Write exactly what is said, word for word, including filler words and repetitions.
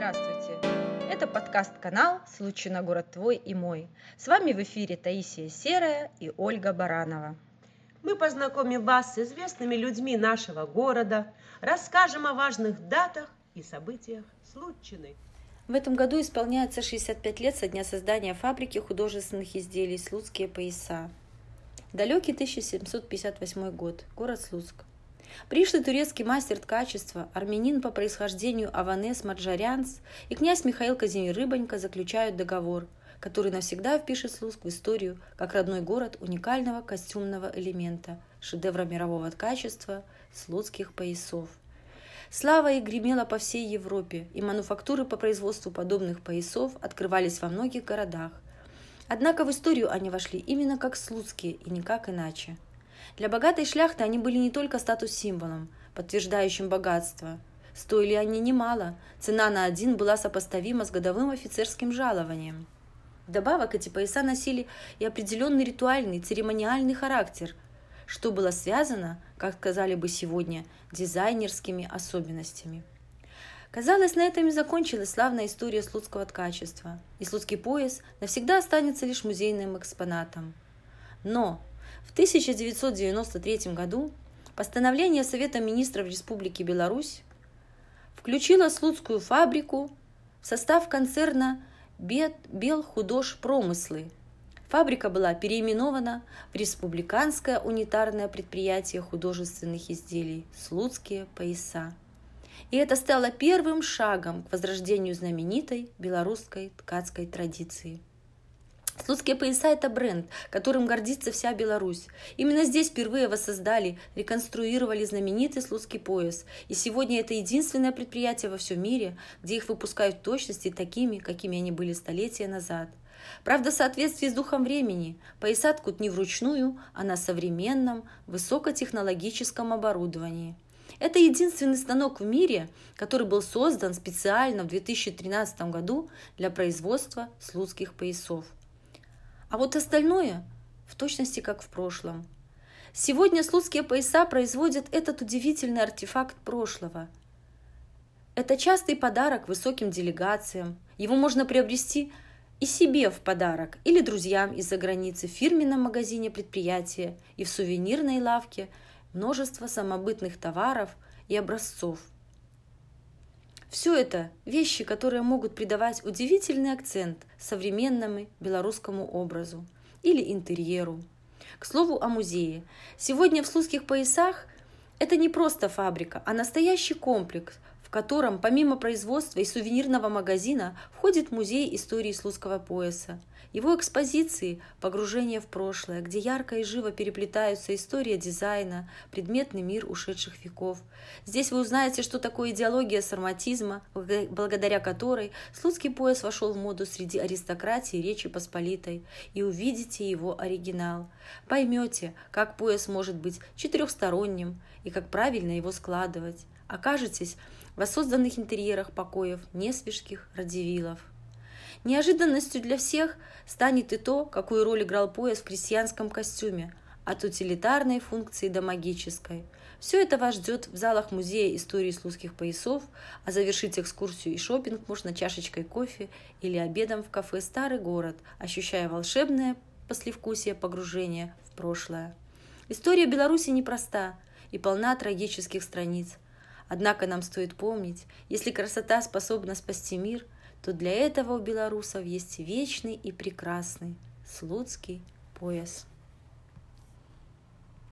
Здравствуйте! Это подкаст-канал «Случай на город твой и мой». С вами в эфире Таисия Серая и Ольга Баранова. Мы познакомим вас с известными людьми нашего города, расскажем о важных датах и событиях Случины. В этом году исполняется шестьдесят пять лет со дня создания фабрики художественных изделий «Слуцкие пояса». Далекий тысяча семьсот пятьдесят восьмой год. Город Слуцк. Пришлый турецкий мастер ткачества, армянин по происхождению Аванес Маджарянц и князь Михаил Казимир Рыбонько заключают договор, который навсегда впишет Слуцк в историю как родной город уникального костюмного элемента, шедевра мирового ткачества слуцких поясов. Слава их гремела по всей Европе, и мануфактуры по производству подобных поясов открывались во многих городах. Однако в историю они вошли именно как слуцкие и никак иначе. Для богатой шляхты они были не только статус-символом, подтверждающим богатство. Стоили они немало, цена на один была сопоставима с годовым офицерским жалованием. Вдобавок эти пояса носили и определенный ритуальный, церемониальный характер, что было связано, как сказали бы сегодня, дизайнерскими особенностями. Казалось, на этом и закончилась славная история слуцкого ткачества, и слуцкий пояс навсегда останется лишь музейным экспонатом. Но в тысяча девятьсот девяносто третьем году постановление Совета министров Республики Беларусь включило Слуцкую фабрику в состав концерна «Белхудожпромыслы». Фабрика была переименована в Республиканское унитарное предприятие художественных изделий «Слуцкие пояса». И это стало первым шагом к возрождению знаменитой белорусской ткацкой традиции. Слуцкие пояса – это бренд, которым гордится вся Беларусь. Именно здесь впервые воссоздали, реконструировали знаменитый слуцкий пояс. И сегодня это единственное предприятие во всем мире, где их выпускают в точности такими, какими они были столетия назад. Правда, в соответствии с духом времени, пояса ткут не вручную, а на современном, высокотехнологическом оборудовании. Это единственный станок в мире, который был создан специально в две тысячи тринадцатом году для производства слуцких поясов. А вот остальное в точности как в прошлом. Сегодня слуцкие пояса производят этот удивительный артефакт прошлого. Это частый подарок высоким делегациям. Его можно приобрести и себе в подарок, или друзьям из-за границы в фирменном магазине предприятия и в сувенирной лавке множество самобытных товаров и образцов. Все это вещи, которые могут придавать удивительный акцент современному белорусскому образу или интерьеру. К слову о музее. Сегодня в Слуцких поясах это не просто фабрика, а настоящий комплекс, в котором помимо производства и сувенирного магазина входит музей истории слуцкого пояса. Его экспозиции – погружение в прошлое, где ярко и живо переплетаются история дизайна, предметный мир ушедших веков. Здесь вы узнаете, что такое идеология сарматизма, благодаря которой слуцкий пояс вошел в моду среди аристократии Речи Посполитой, и увидите его оригинал. Поймете, как пояс может быть четырехсторонним и как правильно его складывать. Окажетесь в воссозданных интерьерах покоев несвежских радивилов. Неожиданностью для всех станет и то, какую роль играл пояс в крестьянском костюме, от утилитарной функции до магической. Все это вас ждет в залах Музея истории слуцких поясов, а завершить экскурсию и шопинг можно чашечкой кофе или обедом в кафе «Старый город», ощущая волшебное послевкусие погружения в прошлое. История Беларуси непроста и полна трагических страниц. Однако нам стоит помнить, если красота способна спасти мир, то для этого у белорусов есть вечный и прекрасный слуцкий пояс.